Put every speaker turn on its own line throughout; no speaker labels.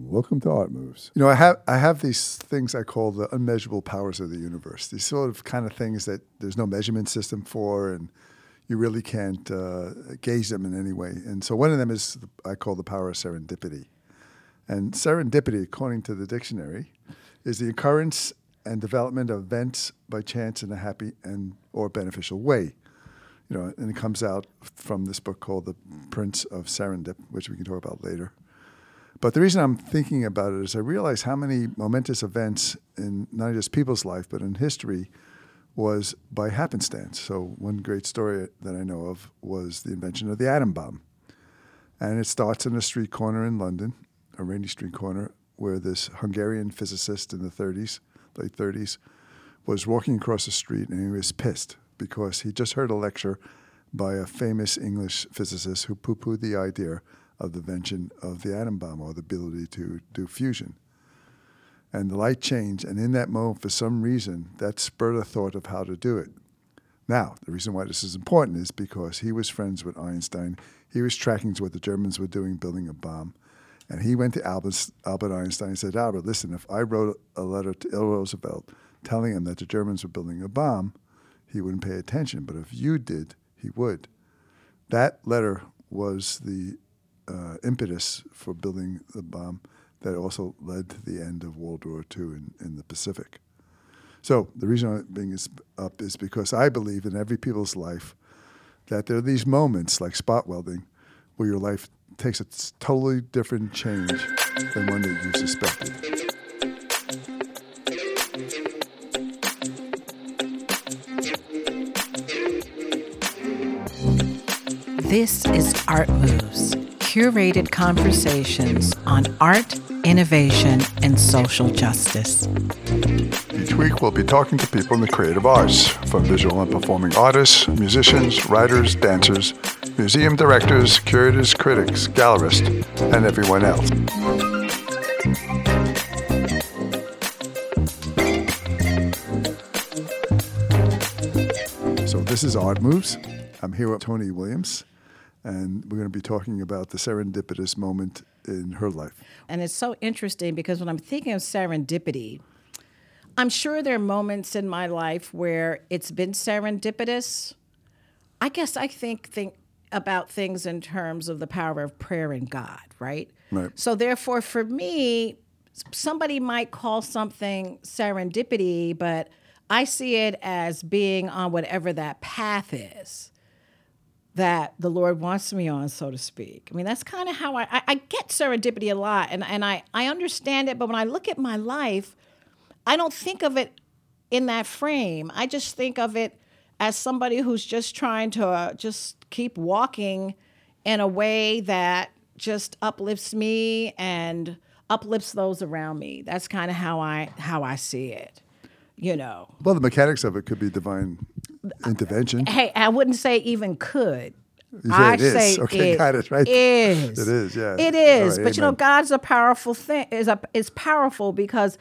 Welcome to Art Moves. You know, I have these things I call the unmeasurable powers of the universe. These sort of kind of things that there's no measurement system for, and you really can't gauge them in any way. And so one of them is I call the power of serendipity. And serendipity, according to the dictionary, is the occurrence and development of events by chance in a happy and or beneficial way. You know, and it comes out from this book called The Prince of Serendip, which we can talk about later. But the reason I'm thinking about it is I realize how many momentous events in not just people's life, but in history was by happenstance. So one great story that I know of was the invention of the atom bomb. And it starts in a street corner in London, a rainy street corner, where this Hungarian physicist in the 30s, late 30s, was walking across the street and he was pissed because he just heard a lecture by a famous English physicist who poo-pooed the idea of the invention of the atom bomb or the ability to do fusion. And the light changed, and in that moment, for some reason, that spurred a thought of how to do it. Now, the reason why this is important is because he was friends with Einstein. He was tracking what the Germans were doing, building a bomb. And he went to Albert Einstein and said, Albert, listen, if I wrote a letter to Roosevelt telling him that the Germans were building a bomb, he wouldn't pay attention. But if you did, he would. That letter was the impetus for building the bomb that also led to the end of World War II in the Pacific. So the reason I'm bringing this up is because I believe in every people's life that there are these moments like spot welding where your life takes a totally different change than one that you suspected.
This is Art Moves, curated conversations on art, innovation, and social justice.
Each week we'll be talking to people in the creative arts, from visual and performing artists, musicians, writers, dancers, museum directors, curators, critics, gallerists, and everyone else. So this is Art Moves. I'm here with Tony Williams, and we're going to be talking about the serendipitous moment in her life.
And it's so interesting because when I'm thinking of serendipity, I'm sure there are moments in my life where it's been serendipitous. I guess I think about things in terms of the power of prayer and God, right?
Right.
So therefore, for me, somebody might call something serendipity, but I see it as being on whatever that path is that the Lord wants me on, so to speak. I mean, that's kind of how I get serendipity a lot, and I understand it, but when I look at my life, I don't think of it in that frame. I just think of it as somebody who's just trying to just keep walking in a way that just uplifts me and uplifts those around me. That's kind of how I see it, you know.
Well, the mechanics of it could be divine intervention.
Hey, I wouldn't say even could.
I say okay,
it
got it, right?
Is.
It is, yeah.
It is.
Right,
but, you know, God's a powerful thing. Is powerful because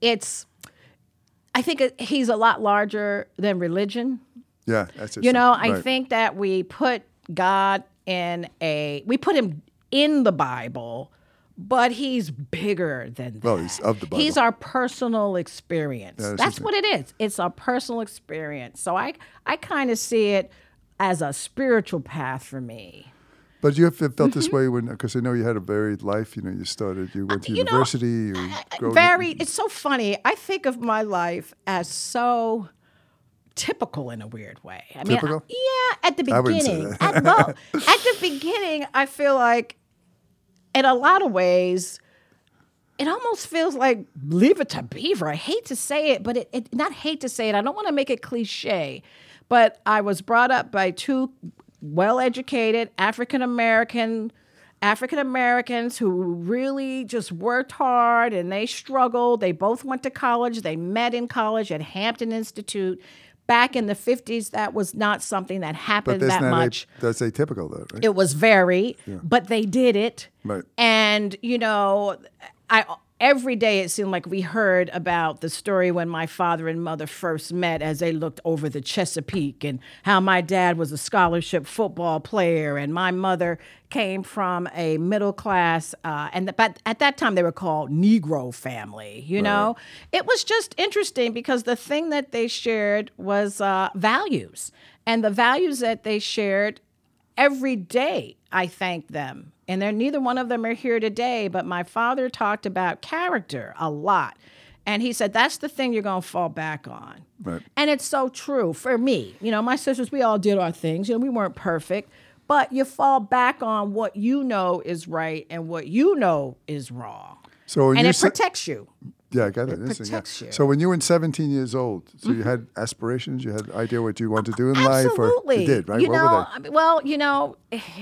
I think he's a lot larger than religion.
Yeah, that's it.
You know,
right.
I think that we put God we put him in the Bible, but he's bigger than that.
Well, he's of the Bible.
He's our personal experience.
Yeah,
that's what it is. It's a personal experience. So I kind of see it as a spiritual path for me.
But you have felt this way because I know you had a varied life. You know, you went to university.
It's so funny. I think of my life as so typical in a weird way.
Typical?
At the beginning.
I wouldn't say that.
At the beginning, I feel like, in a lot of ways, it almost feels like Leave It to Beaver. I hate to say it, but not hate to say it. I don't want to make it cliche, but I was brought up by two well-educated African Americans who really just worked hard and they struggled. They both went to college. They met in college at Hampton Institute. Back in the 50s, that was not something that happened that much.
That's atypical, though, right?
It was very, but they did it.
Right.
And, you know, every day it seemed like we heard about the story when my father and mother first met as they looked over the Chesapeake, and how my dad was a scholarship football player and my mother came from a middle class, but at that time they were called Negro family, you know? It was just interesting because the thing that they shared was values. And the values that they shared every day, I thanked them. And neither one of them are here today, but my father talked about character a lot. And he said, that's the thing you're going to fall back on.
Right.
And it's so true for me. You know, my sisters, we all did our things. You know, we weren't perfect, but you fall back on what you know is right and what you know is wrong.
So
and it protects you.
Yeah, I got it.
It protects you.
So when you were 17 years old, so you had aspirations, you had idea what you wanted to do in life?
Absolutely.
Or you did, right?
You
what
know,
were they?
well, you know,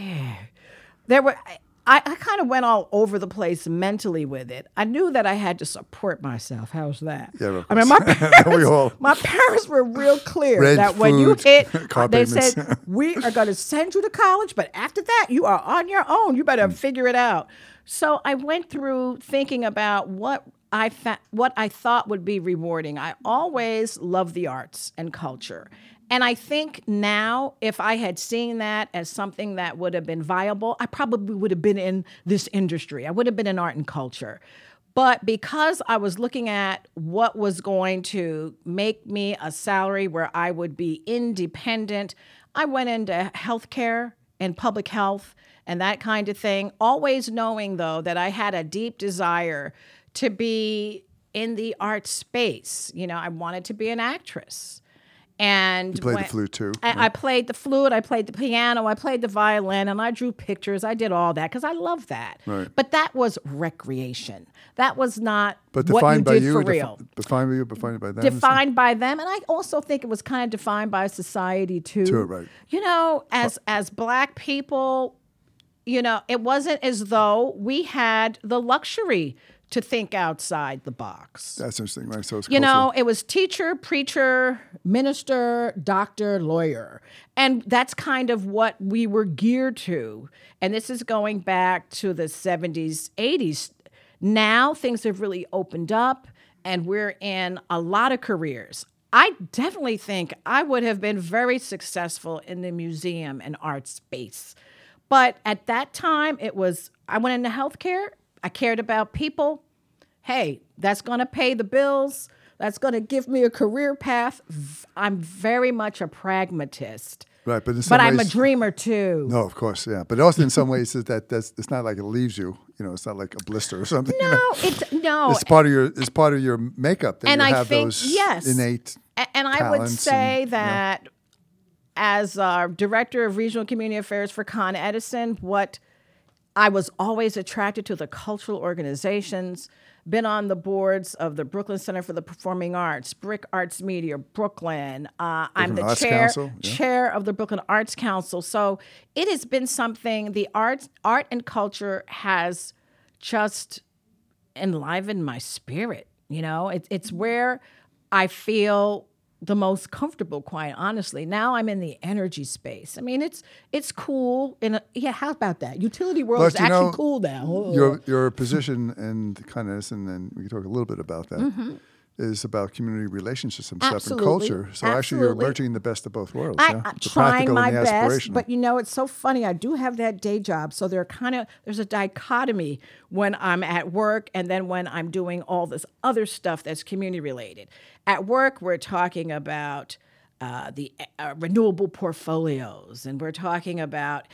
there were. I kind of went all over the place mentally with it. I knew that I had to support myself. How's that?
Yeah, of
I mean,
course.
my parents were real clear
Rent,
that when you
food,
hit,
car
they
payments.
said, we are going to send you to college, but after that, you are on your own. You better figure it out. So I went through thinking about what I thought would be rewarding. I always loved the arts and culture. And I think now, if I had seen that as something that would have been viable, I probably would have been in this industry. I would have been in art and culture. But because I was looking at what was going to make me a salary where I would be independent, I went into healthcare and public health and that kind of thing, always knowing, though, that I had a deep desire to be in the art space. You know, I wanted to be an actress. And
You played the flute too.
I played the flute, I played the piano, I played the violin, and I drew pictures. I did all that because I love that.
Right.
But that was recreation. That was not
But
what you
defined by
did
you,
for real.
defined by you, defined by them.
Defined by them, and I also think it was kind of defined by society too.
Too, right.
You know, as Black people, you know, it wasn't as though we had the luxury to think outside the box.
That's interesting, right? So it's
You
cultural.
know, it was teacher, preacher, minister, doctor, lawyer. And that's kind of what we were geared to. And this is going back to the 70s, 80s. Now things have really opened up and we're in a lot of careers. I definitely think I would have been very successful in the museum and art space. But at that time, I went into healthcare. I cared about people. Hey, that's going to pay the bills. That's going to give me a career path. I'm very much a pragmatist.
Right, but in some ways,
I'm a dreamer too.
No, of course, yeah. But also in some ways, it's not like it leaves you. You know, it's not like a blister or something.
No,
no. It's part of your makeup that
and
you
I
have
think,
those
yes.
innate.
And I would say that as director of regional community affairs for Con Edison, what I was always attracted to the cultural organizations, been on the boards of the Brooklyn Center for the Performing Arts, Brick Arts Media, Brooklyn. I'm the chair of the Brooklyn Arts Council. So it has been something, the art and culture has just enlivened my spirit. You know, it's where I feel the most comfortable, quite honestly. Now I'm in the energy space. I mean, it's cool. How about that? Utility world is actually cool now.
Your position in Con Edison, and we can talk a little bit about that, is about community relationships and stuff and culture. So actually you're merging the best of both worlds.
I'm trying my best, but you know, it's so funny. I do have that day job. So there's a dichotomy when I'm at work and then when I'm doing all this other stuff that's community related. At work, we're talking about the renewable portfolios, and we're talking about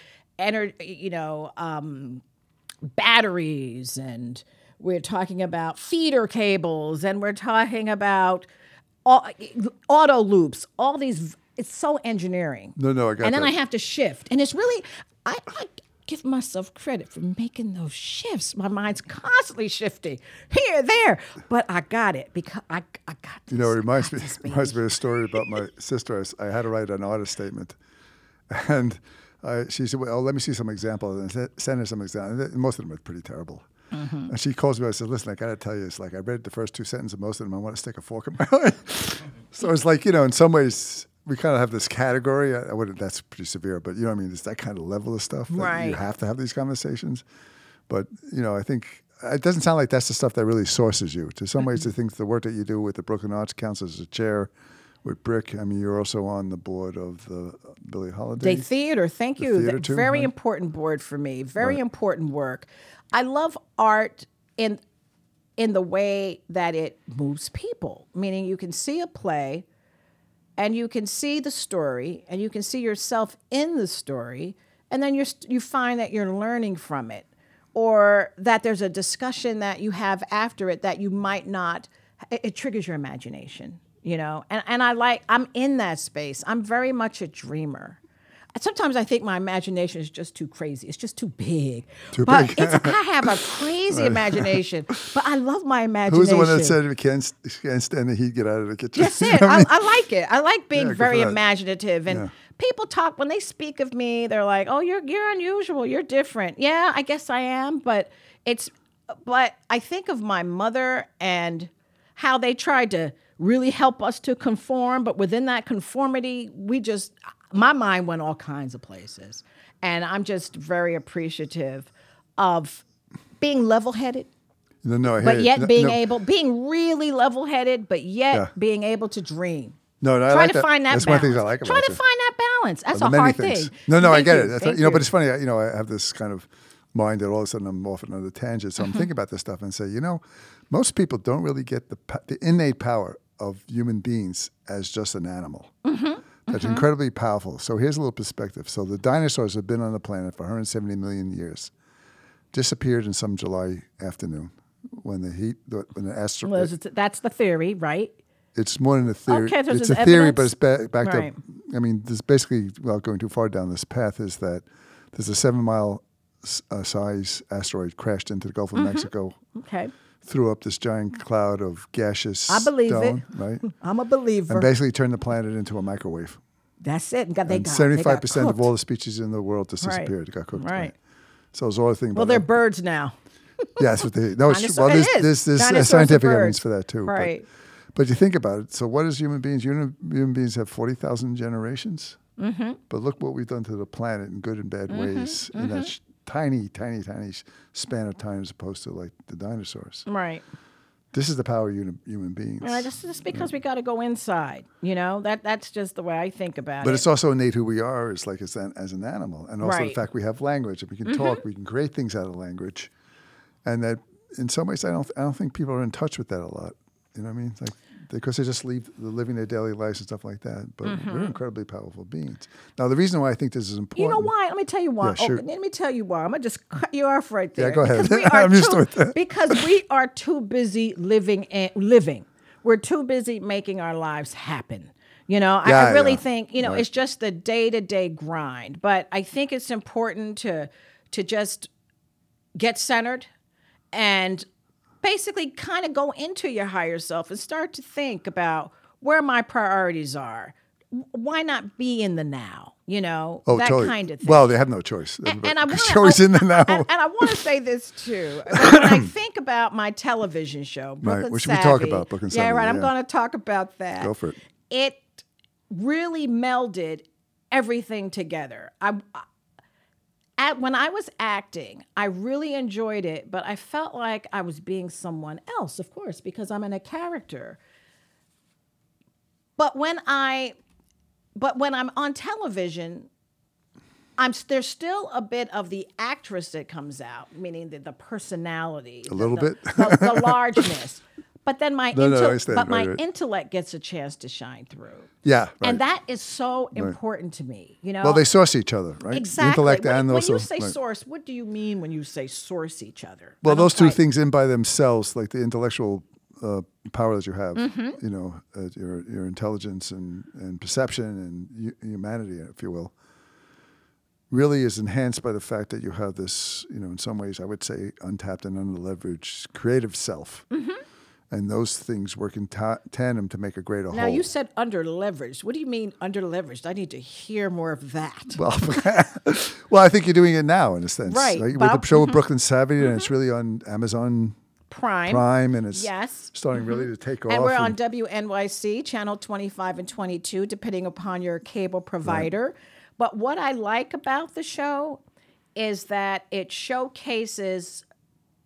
batteries, and we're talking about feeder cables, and we're talking about auto loops, all these. It's so engineering.
No, I got that.
And then I have to shift. And it's really, I give myself credit for making those shifts. My mind's constantly shifting here, there. But I got it because I got this.
You know, it reminds me of a story about my sister. I had to write an artist statement. And she said, well, let me see some examples. And send her some examples. Most of them are pretty terrible. Mm-hmm. And she calls me and says, listen, I got to tell you, it's like I read the first two sentences of most of them. I want to stick a fork in my eye. So it's like, you know, in some ways, we kind of have this category. I wouldn't, that's pretty severe, but you know what I mean? It's that kind of level of stuff that
right.
You have to have these conversations. But, you know, I think it doesn't sound like that's the stuff that really sources you. To some ways, I think the work that you do with the Brooklyn Arts Council as a chair with Brick. I mean, you're also on the board of the Billie Holiday
Day Theater. Thank you.
theater too,
Very
right?
important board for me. Very
Right.
important work. I love art in the way that it moves people. Meaning, you can see a play, and you can see the story, and you can see yourself in the story, and then you find that you're learning from it, or that there's a discussion that you have after it that you might not. It triggers your imagination, you know. And I'm in that space. I'm very much a dreamer. Sometimes I think my imagination is just too crazy. It's just too big. But I have a crazy imagination, but I love my imagination.
Who's the one that said you can't stand the heat, get out of the kitchen?
That's it. I like it. I like being
Yeah, good
very
for that.
imaginative. And people talk, when they speak of me, they're like, oh, you're unusual. You're different. Yeah, I guess I am. But I think of my mother and how they tried to really help us to conform. But within that conformity, my mind went all kinds of places. And I'm just very appreciative of being level-headed.
No, I hear
But
you.
yet
No,
being really level-headed, but yet
Yeah.
being able to dream.
No, I
Try
like
to
that.
find that
That's
balance.
one of the things I like about
Try to
you.
find that balance. That's
The
a
many
hard
things.
thing.
No, I
Thank
get
you.
it. That's
Thank
what- but
you.
it's funny. I have this kind of mind that all of a sudden I'm off on another tangent. So I'm thinking about this stuff and say, most people don't really get the innate power of human beings as just an animal. That's incredibly powerful. So here's a little perspective. So the dinosaurs have been on the planet for 170 million years. Disappeared in some July afternoon when the asteroid.
That's the theory, right?
It's more than a theory.
Okay, so
It's
there's
a theory, but
evidence?
it's backed
Right.
up. I mean, there's basically, without going too far down this path, is that there's a 7-mile size asteroid crashed into the Gulf of Mexico,
Okay.
threw up this giant cloud of gaseous
I believe
stone,
it.
right?
I'm a believer.
And basically turned the planet into a microwave.
That's it.
And
They got
75% of
cooked.
all the species in the world disappeared. They got cooked.
Right.
So it's all a thing.
Well, they're birds now.
Yeah, that's what they. No, it's true.
Dinosaur-
Well,
it is.
there's
Dinosaurs are
scientific
birds.
evidence for that too.
Right.
But you think about it. So what is human beings? Human beings have 40,000 generations.
Mm-hmm.
But look what we've done to the planet in good and bad ways in that tiny span of time as opposed to like the dinosaurs.
Right.
This is the power of human beings.
And just because we got to go inside, that's just the way I think about
But
it.
it's also innate who we are as an animal. And also the
Right.
fact we have language and we can talk, we can create things out of language. And that in some ways I don't think people are in touch with that a lot. You know what I mean? Like because they just they're living their daily lives and stuff like that. But we're incredibly powerful beings. Now the reason why I think this is important.
You know why? Let me tell you why.
Yeah, shoot.
Let me tell you why. I'm gonna just cut you off right there.
Yeah, go ahead.
Because we are
I'm used to it.
because we are too busy living. We're too busy making our lives happen. I really think
Right.
it's just the day-to-day grind. But I think it's important to just get centered and basically kind of go into your higher self and start to think about where my priorities are. Why not be in the now?
Oh,
that
totally.
kind of thing.
Well, they have no choice.
And I want
It's always in the now.
And I want to say this too. When I think about my television show, Brooklyn
which we talk
Savvy,
about, Brooklyn
Yeah,
Savvy,
right. I'm
yeah.
going to talk about that.
Go for it.
It really melded everything together. When I was acting, I really enjoyed it, but I felt like I was being someone else, of course, because I'm in a character. But when I'm on television, there's still a bit of the actress that comes out, meaning the personality,
A little bit?
the largeness. But then my
No, I understand. Right.
intellect gets a chance to shine through.
Yeah, right.
And that is so important to me.
Well, they source each other, right?
Exactly.
Intellect
when,
and
when
also.
you say
right.
source, what do you mean when you say source each other?
Well,
I don't
those two
quite-
things in by themselves, like the intellectual power that you have, your intelligence and perception and humanity, if you will, really is enhanced by the fact that you have this, in some ways, I would say, untapped and underleveraged creative self. And those things work in tandem to make a greater
Now,
whole.
you said under leveraged. What do you mean under leveraged? I need to hear more of that.
Well, I think you're doing it now in a sense.
Right.
With
Well,
the show Brooklyn Savvy, and it's really on Amazon
Prime.
and it's
Yes.
starting really to take off.
And we're on WNYC, channel 25 and 22, depending upon your cable provider. But what I like about the show is that it showcases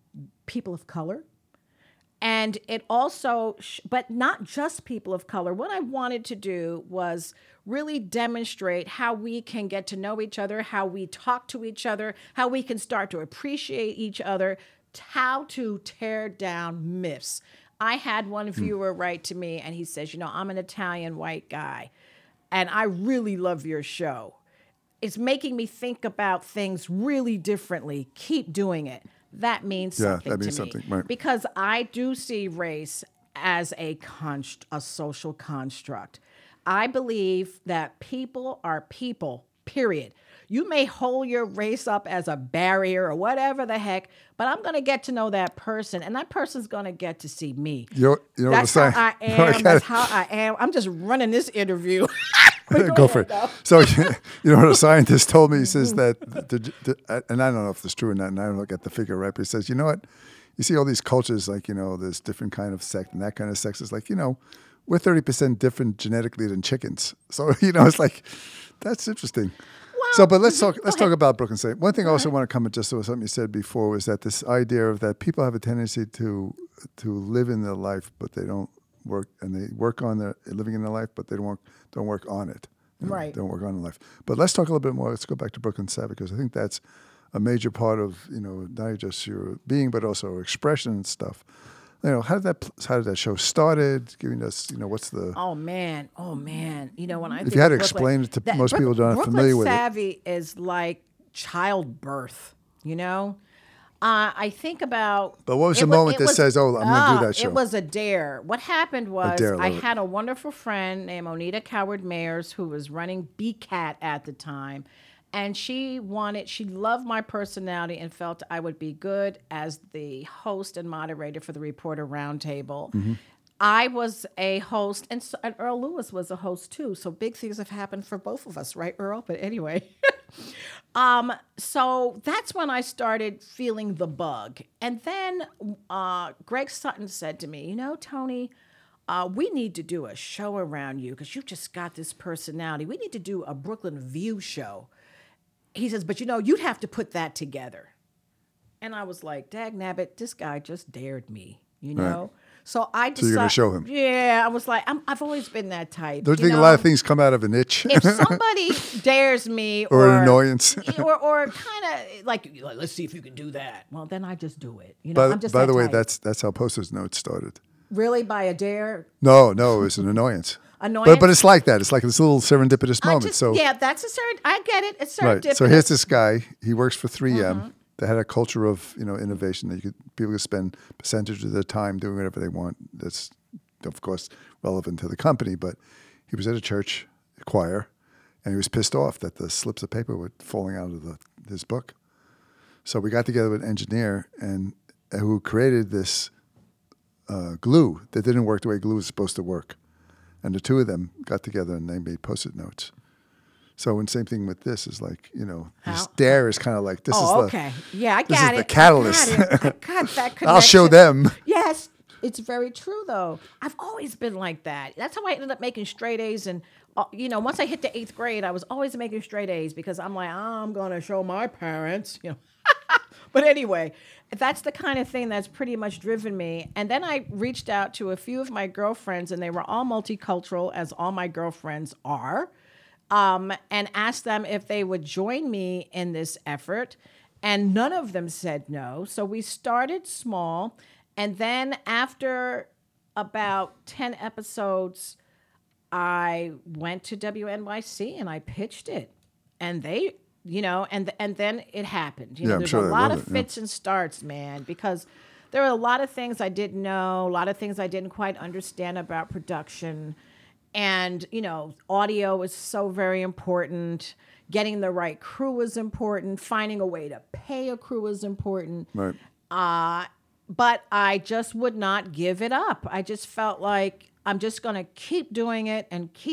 people of color. And it also, but not just people of color. What I wanted to do was really demonstrate how we can get to know each other, how we talk to each other, how we can start to appreciate each other, how to tear down myths. I had one viewer write to me and he says, I'm an Italian white guy and I really love your show. It's making me think about things really differently. Keep doing it. That means something
that means
to me.
something, right.
Because I do see race as a social construct. I believe that people are people, period. You may hold your race up as a barrier or whatever the heck, but I'm going to get to know that person, and that person's going to get to see me.
That's
how I am. That's how I am. I'm just running this interview.
Go for it. So, what a scientist told me, he says that, and I don't know if this is true or not, and I don't get the figure right, but he says, you know what? You see all these cultures, like, there's different kind of sect, and that kind of sex is like, we're 30% different genetically than chickens. So, it's like, that's interesting. So, but let's talk about Brooklyn State. One thing I also want to comment just to something you said before was that this idea of that people have a tendency to live in their life, but they don't work, and they work on their living in their life, but they don't work on it.
Right.
Don't work on life. But let's talk a little bit more. Let's go back to Brooklyn Savvy, because I think that's a major part of not just your being, but also expression and stuff. How did that show started? Giving us, what's the...
Oh man. When I think
if you had to
Brooklyn,
explain it to most people that aren't familiar with it.
Brooklyn Savvy is like childbirth. I think about...
But what was the moment that says, I'm going to do that show?
It was a dare. What happened was I had a wonderful friend named Onita Coward-Mayers who was running BCAT at the time. And she loved my personality and felt I would be good as the host and moderator for the Reporter Roundtable. Mm-hmm. I was a host, and Earl Lewis was a host too. So big things have happened for both of us, right, Earl? But anyway. So that's when I started feeling the bug. And then Greg Sutton said to me, Tony, we need to do a show around you because you've just got this personality. We need to do a Brooklyn View show. He says, but you'd have to put that together. And I was like, dag nabbit, this guy just dared me,
Right.
So I decided.
So you're going to show him.
Yeah, I was like, I've always been that type.
Don't you think a lot of things come out of an itch?
If somebody dares me
or an annoyance.
or kind of like, let's see if you can do that. Well, then I just do it.
I'm just by the way, that's how Posters Notes started.
Really? By a dare?
No, it was an annoyance.
Annoyance?
But it's like that. It's like this little serendipitous moment.
That's I get it. It's serendipitous.
Right. So here's this guy. He works for 3M. Mm-hmm. They had a culture of innovation that people could spend percentage of their time doing whatever they want. That's of course relevant to the company. But he was at a church choir, and he was pissed off that the slips of paper were falling out of his book. So we got together with an engineer and who created this glue that didn't work the way glue was supposed to work. And the two of them got together and they made Post-it notes. So, and same thing with this is like, this dare is kind of like, this is
okay. Yeah, I got it.
This is the catalyst.
I got that connection.
I'll show them.
Yes, it's very true though. I've always been like that. That's how I ended up making straight A's. And, once I hit the 8th grade, I was always making straight A's because I'm like, I'm going to show my parents, But anyway, that's the kind of thing that's pretty much driven me. And then I reached out to a few of my girlfriends, and they were all multicultural, as all my girlfriends are, and asked them if they would join me in this effort. And none of them said no. So we started small. And then after about 10 episodes, I went to WNYC and I pitched it. And they... and then it happened. There's a lot of fits and starts, man, because there were a lot of things I didn't know, a lot of things I didn't quite understand about production. And, audio is so very important. Getting the right crew is important. Finding a way to pay a crew is important.
Right.
But I just would not give it up. I just felt like I'm just going to keep doing it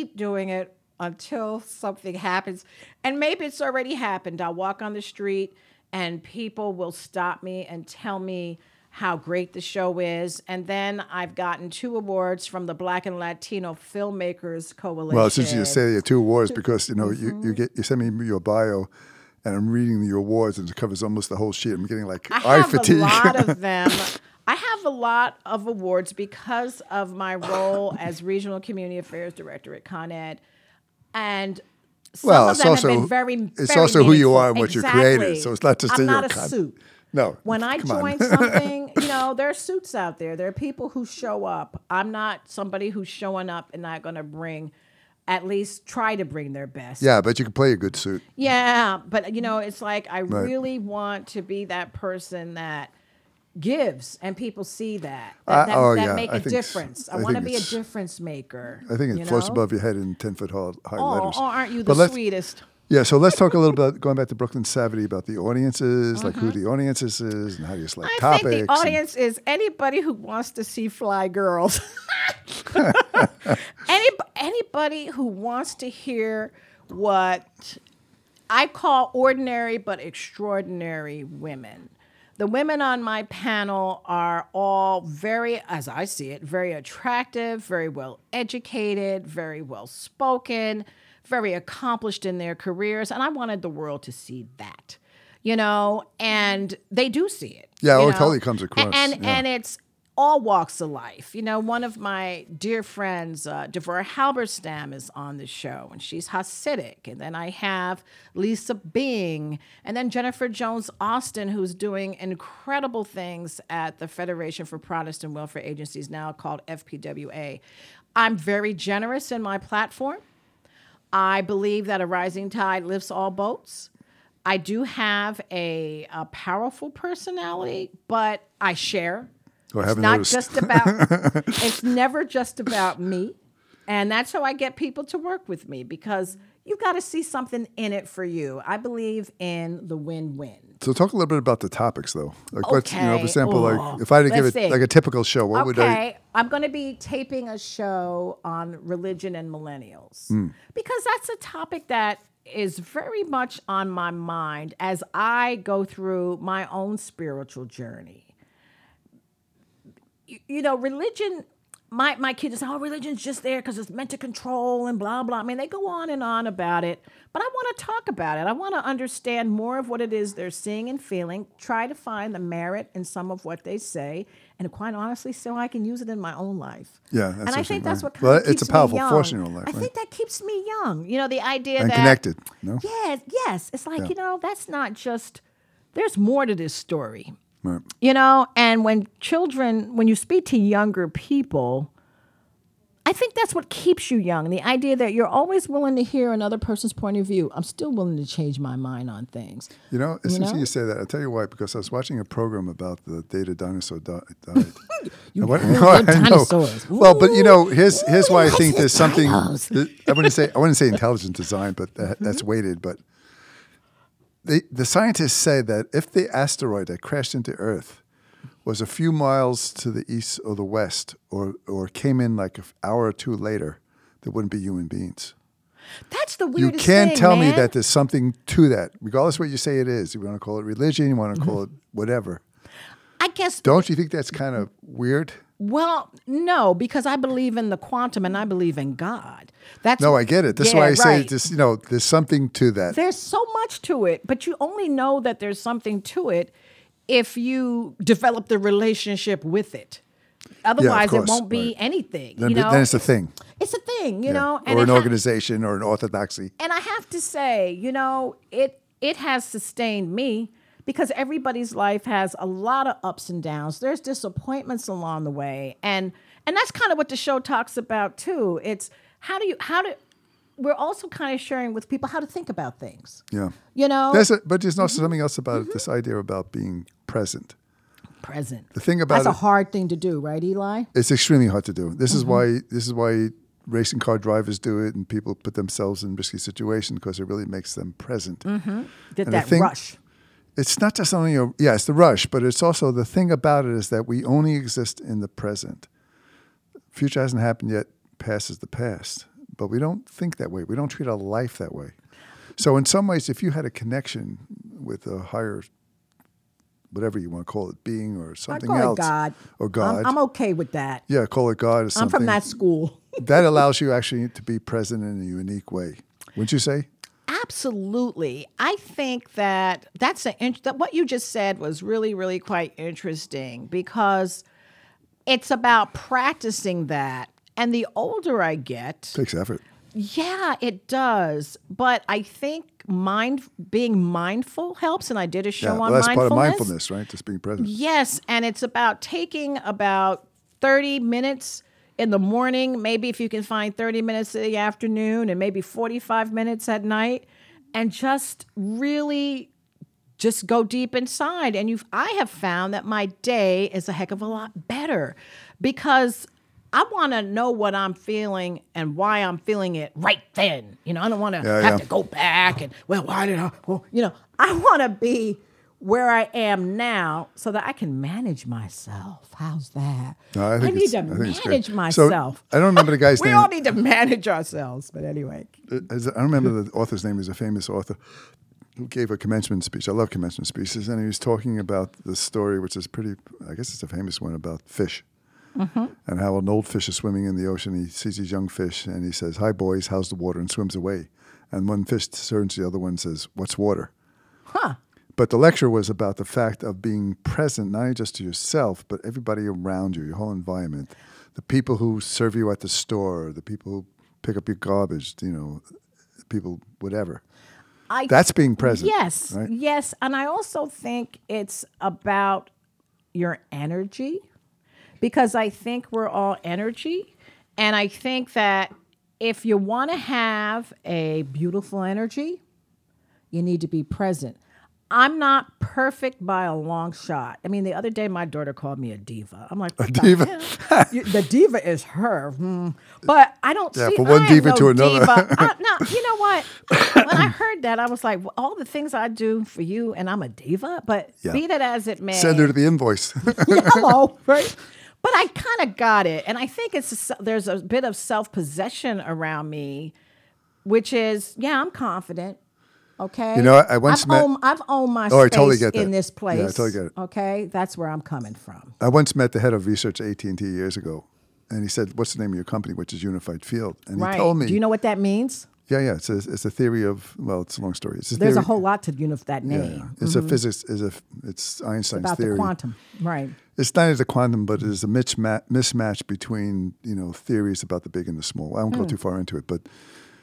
until something happens. And maybe it's already happened. I'll walk on the street and people will stop me and tell me how great the show is. And then I've gotten 2 awards from the Black and Latino Filmmakers Coalition.
Well, since you say you have 2 awards, because you send me your bio, and I'm reading the awards, and it covers almost the whole sheet. I'm getting like
I
eye
have
fatigue.
a lot of them. I have a lot of awards because of my role as Regional Community Affairs Director at Con Ed. And some
Well,
of
it's
them
also
have been very,
it's
very
also who you
meaningful.
are and what you
Exactly.
created. So it's not just
I'm
that
not
you're
a suit.
No.
When I
come on.
join something, there are suits out there. There are people who show up. I'm not somebody who's showing up and not going to bring, at least try to bring their best.
Yeah, but you can play a good suit.
Yeah, but it's like I really want to be that person that gives, and people see that. That make
I
a
think
difference. I want to be a difference maker.
I think it floats above your head in 10-foot high letters.
Oh, aren't you
But
the sweetest?
Yeah, so let's talk a little bit, going back to Brooklyn Savvy, about the audiences, like who the audiences is and how you select topics.
I think the audience is anybody who wants to see fly girls. Anybody who wants to hear what I call ordinary but extraordinary women. The women on my panel are all very, as I see it, very attractive, very well educated, very well spoken, very accomplished in their careers. And I wanted the world to see that, and they do see it.
Yeah, it totally comes across.
And it's all walks of life. One of my dear friends, Devorah Halberstam, is on the show, and she's Hasidic. And then I have Lisa Bing, and then Jennifer Jones Austin, who's doing incredible things at the Federation for Protestant Welfare Agencies, now called FPWA. I'm very generous in my platform. I believe that a rising tide lifts all boats. I do have a powerful personality, but I share. It's not just about, it's never just about me. And that's how I get people to work with me, because you've got to see something in it for you. I believe in the win-win.
So talk a little bit about the topics, though. Like,
okay.
what's, for example, like if I had to give it like a typical show, what would I?
Okay, I'm going to be taping a show on religion and millennials, because that's a topic that is very much on my mind as I go through my own spiritual journey. Religion, my kids say, religion's just there because it's meant to control and blah, blah. I mean, they go on and on about it, but I want to talk about it. I want to understand more of what it is they're seeing and feeling, try to find the merit in some of what they say, and quite honestly, so I can use it in my own life.
Yeah,
and I think that's what kind of keeps me young.
It's a powerful force in your life,
I think that keeps me young. The idea
and
that...
connected, no?
Yes. It's like, that's not just... There's more to this story.
Right.
And when you speak to younger people, I think that's what keeps you young. The idea that you're always willing to hear another person's point of view. I'm still willing to change my mind on things.
It's interesting you say that. I'll tell you why, because I was watching a program about the day the dinosaur died.
Dinosaurs.
Well, but here's why I think there's something. I wouldn't say intelligent design, but that's weighted. But the scientists say that if the asteroid that crashed into Earth was a few miles to the east or the west, or came in like an hour or two later, there wouldn't be human beings.
That's the weirdest thing,
You can't tell me
man.
that there's something to that, regardless of what you say it is. You want to call it religion, you want to call it whatever.
I guess...
Don't you think that's kind of weird?
Well, no, because I believe in the quantum and I believe in God.
No, I get it. That's why I say this. There's something to that.
There's so much to it, but you only know that there's something to it if you develop the relationship with it. Otherwise, it won't be anything.
Then it's a thing.
It's a thing, and
or an organization or an orthodoxy.
And I have to say, it has sustained me, because everybody's life has a lot of ups and downs. There's disappointments along the way, and that's kind of what the show talks about too. It's we're also kind of sharing with people how to think about things.
Yeah. But there's also something else about it, this idea about being present.
Present.
The thing about
that's a hard thing to do, right, Eli?
It's extremely hard to do. This is why racing car drivers do it, and people put themselves in risky situations, because it really makes them present.
Get that rush.
It's not just only it's the rush, but it's also the thing about it is that we only exist in the present. Future hasn't happened yet. Past is the past. But we don't think that way. We don't treat our life that way. So in some ways, if you had a connection with a higher, whatever you want to call it, being or something else.
I call it God.
Or God.
I'm okay with that.
Yeah, call it God or something.
I'm from that school.
That allows you actually to be present in a unique way. Wouldn't you say?
absolutely. I think that that what you just said was really, really quite interesting because it's about practicing that. And the older I get,
Takes effort.
yeah, it does. But I think being mindful helps. And I did a show
Yeah,
on
well, that's
mindfulness.
part of mindfulness, right? Just being present.
Yes, and it's about taking about 30 minutes in the morning, maybe if you can find 30 minutes in the afternoon and maybe 45 minutes at night, and just really just go deep inside. And I have found that my day is a heck of a lot better because I want to know what I'm feeling and why I'm feeling it right then. You know, I don't want to have to go back and, well, why did I, well, you know, I want to be where I am now so that I can manage myself. How's that?
No,
I need to
I think it's
manage
great.
myself.
So, I don't remember the guy's
We
name.
all need to manage ourselves, but anyway.
I don't remember the author's name. He's a famous author who gave a commencement speech. I love commencement speeches. And he was talking about the story, which is I guess it's a famous one, about fish. Mm-hmm. And how an old fish is swimming in the ocean. He sees these young fish and he says, "Hi, boys, how's the water?" and swims away. And one fish turns to the other one and says, "What's water?"
Huh.
But the lecture was about the fact of being present, not only just to yourself, but everybody around you, your whole environment. The people who serve you at the store, the people who pick up your garbage, you know, people, whatever. That's being present.
Yes,
right?
yes. And I also think it's about your energy because I think we're all energy. And I think that if you want to have a beautiful energy, you need to be present. I'm not perfect by a long shot. I mean, the other day my daughter called me a diva. I'm like, what
diva?
The diva is her. But I don't see
from one diva
no
to another.
Diva. No, you know what? When I heard that, I was like, well, all the things I do for you and I'm a diva, but be that as it may.
Send her to the invoice.
Hello, right? But I kind of got it. And I think there's a bit of self-possession around me, which is, yeah, I'm confident. Okay.
You know, I once met.
I've owned my
I
space
totally get that.
in this place.
Yeah, I totally get it.
Okay, that's where I'm coming from.
I once met the head of research at AT&T years ago, and he said, "What's the name of your company?" Which is Unified Field. And
Right.
he told me.
Do you know what that means?
Yeah. It's a theory of. Well, it's a long story. It's a
There's
theory,
a whole lot to that name.
Yeah. It's a physics. It's Einstein's
About
theory.
the quantum, right?
It's not the quantum, but it is a mismatch between theories about the big and the small. I won't go too far into it, but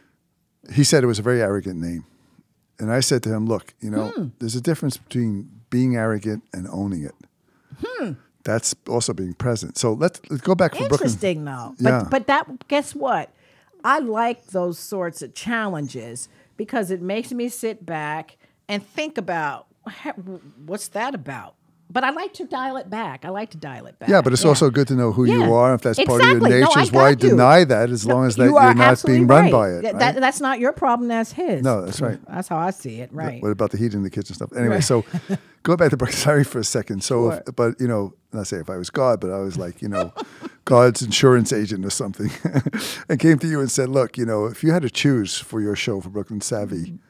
he said it was a very arrogant name. And I said to him, "Look, there's a difference between being arrogant and owning it. That's also being present. So let's go back for Brooklyn.
Interesting, though.
Yeah.
But guess what? I like those sorts of challenges because it makes me sit back and think about what's that about. But I like to dial it back.
Yeah, but it's also good to know who you are. If that's part of your
Exactly. No,
nature,
I
is why
got you.
deny that as long as that
You
you're
are
not
absolutely
being run
right.
by it. Right?
That's not your problem. That's his.
No, that's right.
That's how I see it. Right.
What about the heat in the kitchen stuff? Anyway, so go back to Brooklyn. Sorry for a second. So,
Sure.
but not say if I was God, but I was like, God's insurance agent or something, and came to you and said, "Look, if you had to choose for your show for Brooklyn Savvy,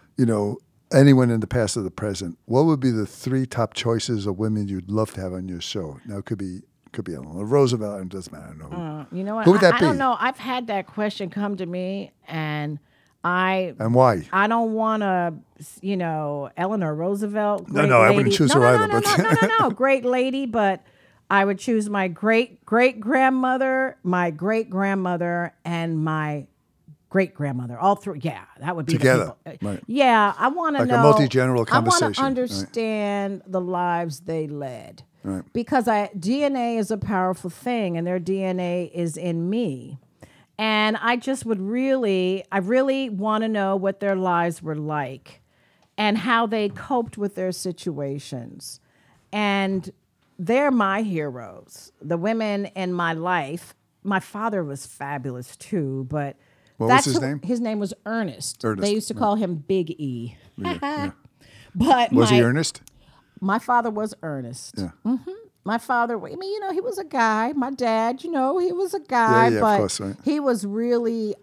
anyone in the past or the present, what would be the 3 top choices of women you'd love to have on your show?" Now it could be Eleanor Roosevelt. It doesn't matter. I don't know.
You know what?
Who would that
I
be?
don't know. I've had that question come to me, and I
why?
I don't want to, Eleanor Roosevelt. Great
No, I
lady.
wouldn't choose her either. But
No, great lady, but I would choose my great grandmother, my great grandmother, and my great grandmother. All 3. Yeah, that would be
Together,
the people.
right.
Yeah, I want to
Like a
know.
multi-general
I want
conversation,
to
right.
understand the lives they led.
Right.
Because DNA is a powerful thing, and their DNA is in me. And I just really want to know what their lives were like and how they coped with their situations. And they're my heroes. The women in my life. My father was fabulous too, but
What was his name?
His name was Ernest.
Ernest,
They used to call him Big E.
Yeah.
But
Was he earnest?
my father was earnest.
Yeah.
My father, he was a guy. My dad, he was a guy,
Yeah,
but
of course, right.
he was really,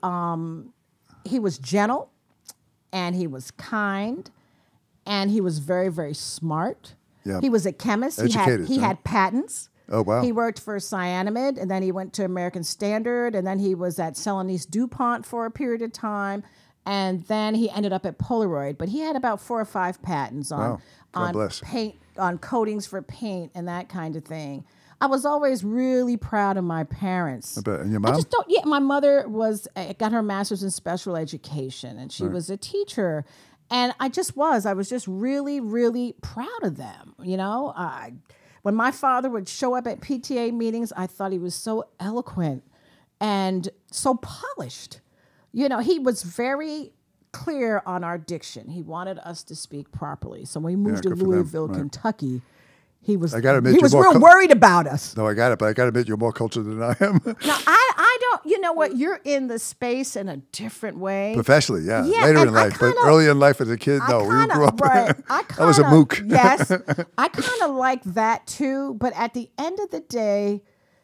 he was gentle, and he was kind, and he was very, very smart.
Yeah.
He was a chemist.
Educated,
He
right?
had patents.
Oh, wow.
He worked for Cyanamid, and then he went to American Standard, and then he was at Celanese DuPont for a period of time. And then he ended up at Polaroid, but he had about 4 or 5 patents on
Wow. God bless.
paint, on coatings for paint and that kind of thing. I was always really proud of my parents.
I bet. And your
I
mom?
just don't. Yeah, my mother got her master's in special education, and she was a teacher. And I was just really, really proud of them. You know, when my father would show up at PTA meetings, I thought he was so eloquent and so polished. You know, he was very clear on our diction. He wanted us to speak properly. So when we moved to
good for them.
Louisville,
Right.
Kentucky, he was
I gotta admit,
he
you're
was
more
real worried about us.
No, I got it, but I got to admit, you're more cultured than I am.
Now, I don't, you know what? You're in the space in a different way.
Professionally, yeah.
Yeah,
Later
and
in
I
life, but
kinda-
early in life as a kid, no. We grew up.
Right.
I was a mook.
Yes. I kind of like that too. But at the end of the day,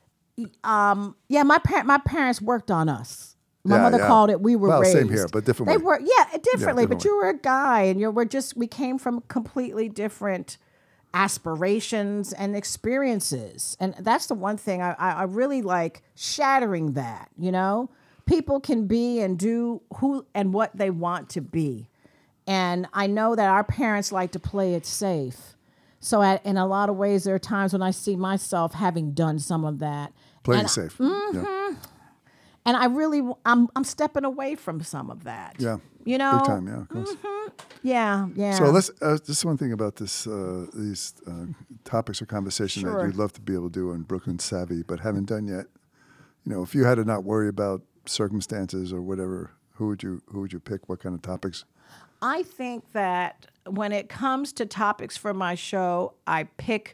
yeah, my parents worked on us. My
Yeah,
mother
yeah.
called it we were
Well,
raised.
same here, but different
They
way.
were, differently. But
different
you were a guy, and we came from completely different aspirations and experiences. And that's the one thing I really like, shattering that, you know? People can be and do who and what they want to be. And I know that our parents like to play it safe. So in a lot of ways, there are times when I see myself having done some of that.
Playing
and,
safe.
And I really, I'm stepping away from some of that.
Yeah.
You know?
Big time, yeah, of course.
Yeah.
So let's, just one thing about these topics of conversation
Sure.
that you'd love to be able to do on Brooklyn Savvy, but haven't done yet. You know, if you had to not worry about circumstances or whatever, who would you pick? What kind of topics?
I think that when it comes to topics for my show, I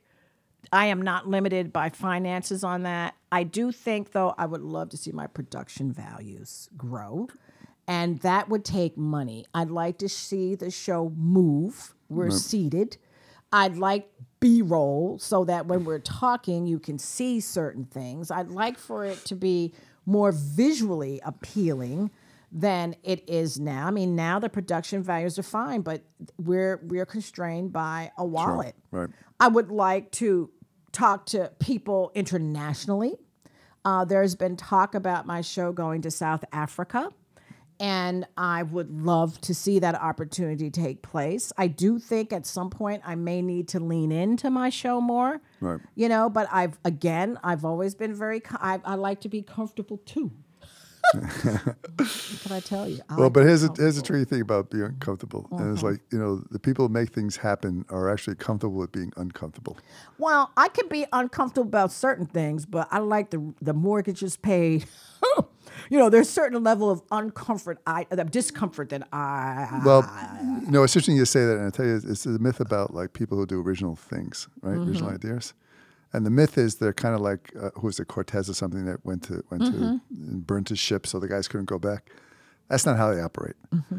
am not limited by finances on that. I do think, though, I would love to see my production values grow, and that would take money. I'd like to see the show move. We're seated. I'd like B-roll so that when we're talking, you can see certain things. I'd like for it to be more visually appealing than it is now. I mean, now the production values are fine, but we're constrained by a wallet.
Right.
I would like to talk to people internationally. There's been talk about my show going to South Africa, and I would love to see that opportunity take place. I do think at some point I may need to lean into my show more.
Right.
You know, but I've always been I like to be comfortable too. What can I tell you?
But here's a tricky thing about being uncomfortable. And it's like, you know, the people who make things happen are actually comfortable with being uncomfortable.
Well, I can be uncomfortable about certain things, but I like the mortgages paid. You know, there's a certain level of discomfort that I.
Well, you know, it's interesting you say that, and I tell you, it's the myth about like people who do original things, right? Original ideas. And the myth is they're kind of like, who was it, Cortez or something that went to and burnt his ship so the guys couldn't go back. That's not how they operate.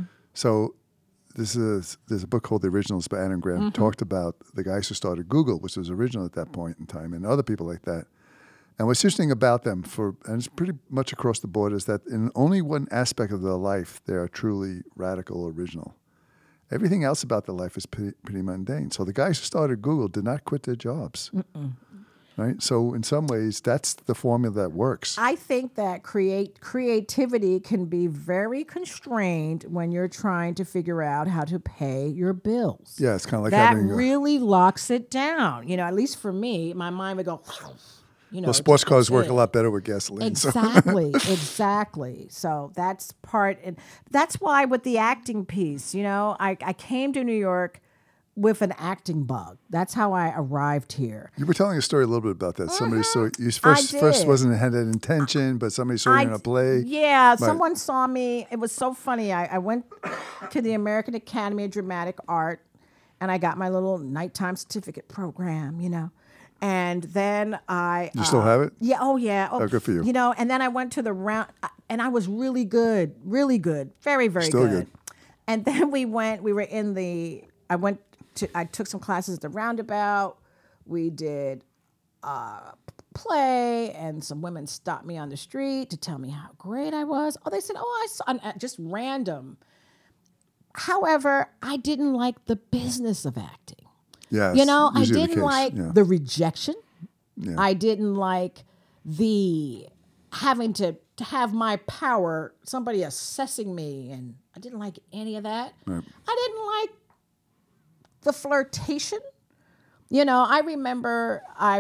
So there's a book called The Originals by Adam Grant, talked about the guys who started Google, which was original at that point in time, and other people like that. And what's interesting about them, and it's pretty much across the board, is that in only one aspect of their life, they are truly radical original. Everything else about their life is pretty mundane. So the guys who started Google did not quit their jobs. Right? So in some ways, that's the formula that works.
I think that creativity can be very constrained when you're trying to figure out how to pay your bills.
Yeah, it's kind of like
that
having
really locks it down. You know, at least for me, my mind would go. You know,
well, sports cars work
it.
a lot better with gasoline.
Exactly. So that's part, and that's why with the acting piece, you know, I came to New York with an acting bug. That's how I arrived here.
You were telling a story a little bit about that. Somebody saw you
I
first
did.
wasn't had that intention, but somebody saw you in a play.
Yeah,
Right.
someone saw me. It was so funny. I went to the American Academy of Dramatic Art, and I got my little nighttime certificate program, you know. And then
You still have it?
Yeah, oh yeah.
Oh, good for you.
You know, and then I went to the round, and I was really good, very, very
Still good.
And then I took some classes at the Roundabout. We did play, and some women stopped me on the street to tell me how great I was. Oh, they said, I saw, just random. However, I didn't like the business of acting.
Yeah,
You know, I
usually the
didn't
case.
like
Yeah.
the rejection.
Yeah.
I didn't like the having to have my power, somebody assessing me, and I didn't like any of that.
Right.
I didn't like the flirtation. You know, I remember I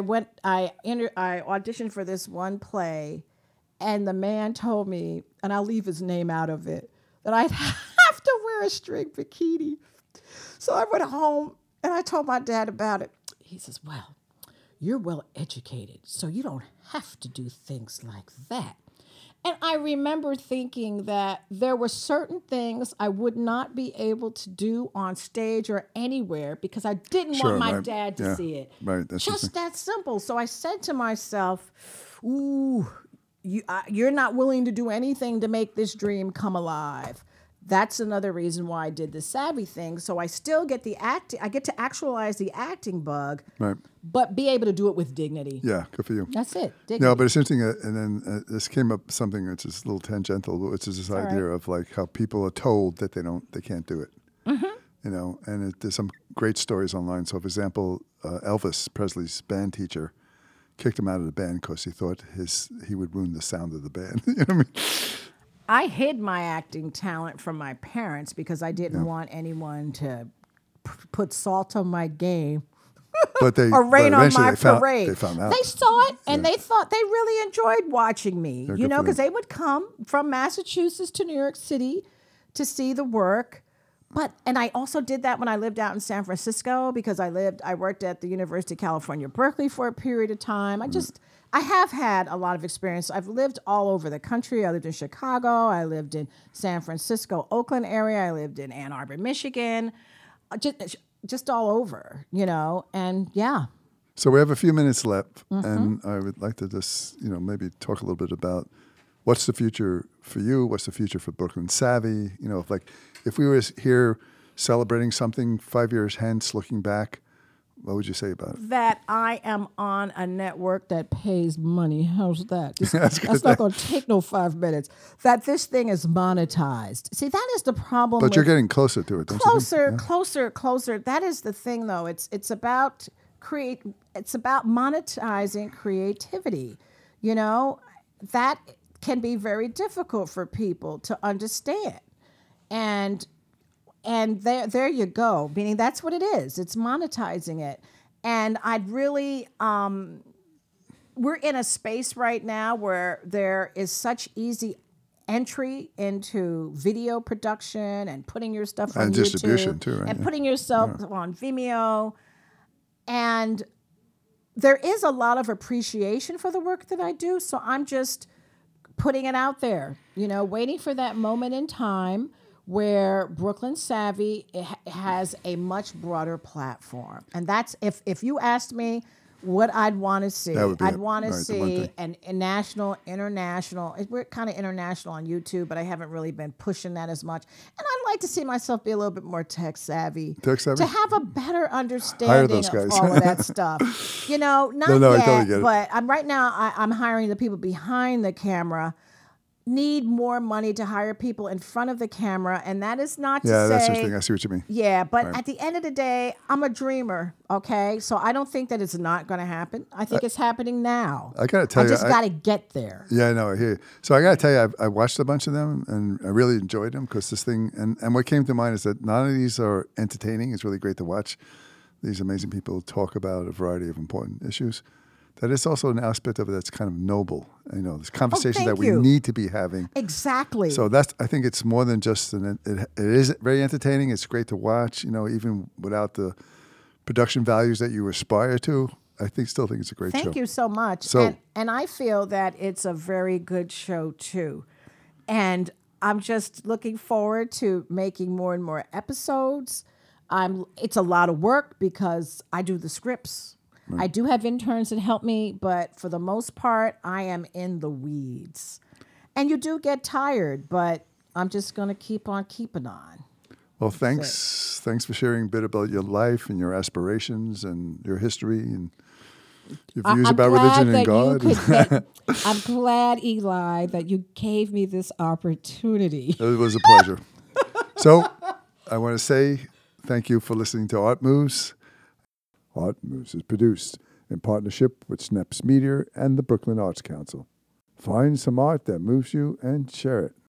auditioned for this one play, and the man told me, and I'll leave his name out of it, that I'd have to wear a string bikini. So I went home and I told my dad about it. He says, well, you're well educated, so you don't have to do things like that. And I remember thinking that there were certain things I would not be able to do on stage or anywhere because I didn't want my dad to see it.
Right. That's
just that simple. So I said to myself, ooh, you're not willing to do anything to make this dream come alive. That's another reason why I did the Savvy thing. So I still get I get to actualize the acting bug,
right.
but be able to do it with dignity.
Yeah, good for you.
That's it. Dignity.
No, but it's interesting. And then this came up something which is a little tangential, which is this idea of like how people are told that they can't do it. Mm-hmm. You know, and there's some great stories online. So, for example, Elvis Presley's band teacher kicked him out of the band because he thought he would ruin the sound of the band. You know what I mean?
I hid my acting talent from my parents because I didn't want anyone to put salt on my game
but
or rain on my parade.
They found out.
They saw it and they thought they really enjoyed watching me, you know, because they would come from Massachusetts to New York City to see the work. And I also did that when I lived out in San Francisco because I worked at the University of California, Berkeley for a period of time. I have had a lot of experience. I've lived all over the country. I lived in Chicago. I lived in San Francisco, Oakland area. I lived in Ann Arbor, Michigan, just all over, you know, and yeah.
So we have a few minutes left, and I would like to just, you know, maybe talk a little bit about what's the future for you, what's the future for Brooklyn Savvy, you know, if we were here celebrating something 5 years hence, looking back, what would you say about it?
That I am on a network that pays money. How's that? That's not going to take no 5 minutes. That this thing is monetized. See, that is the problem.
But you're getting closer to it, don't you think?
Closer. That is the thing, though. It's about monetizing creativity. You know, that can be very difficult for people to understand. And there you go. Meaning that's what it is. It's monetizing it. And I'd really, we're in a space right now where there is such easy entry into video production and putting your stuff on
and
YouTube.
Distribution too, right?
And putting yourself on Vimeo. And there is a lot of appreciation for the work that I do. So I'm just putting it out there, you know, waiting for that moment in time where Brooklyn Savvy has a much broader platform. And that's, if you asked me what I'd want to see, I'd want to see a national, international, we're kind of international on YouTube, but I haven't really been pushing that as much. And I'd like to see myself be a little bit more tech savvy. To have a better understanding of all of that stuff. You know, not yet,
I totally get it.
But right now I'm hiring the people behind the camera. Need more money to hire people in front of the camera, and that is not to say...
Yeah, that's interesting. I see what you mean.
Yeah, but at the end of the day, I'm a dreamer, okay? So I don't think that it's not going to happen. I think it's happening now.
I got to tell you...
I just got to get there.
Yeah, I know. I hear you. So I got to tell you, I watched a bunch of them, and I really enjoyed them because this thing... And what came to mind is that none of these are entertaining. It's really great to watch these amazing people talk about a variety of important issues. That is also an aspect of it that's kind of noble. You know, this conversation that we need to be having.
Exactly.
So I think it's more than just it is very entertaining. It's great to watch. You know, even without the production values that you aspire to, still think it's a great show.
Thank you so much.
So, and
I feel that it's a very good show too, and I'm just looking forward to making more and more episodes. It's a lot of work because I do the scripts. I do have interns that help me, but for the most part, I am in the weeds. And you do get tired, but I'm just going to keep on keeping on.
Well, thanks for sharing a bit about your life and your aspirations and your history and your views about religion and God.
I'm glad, Eli, that you gave me this opportunity.
It was a pleasure. So I want to say thank you for listening to Art Moves. Art Moves is produced in partnership with Snaps Media and the Brooklyn Arts Council. Find some art that moves you and share it.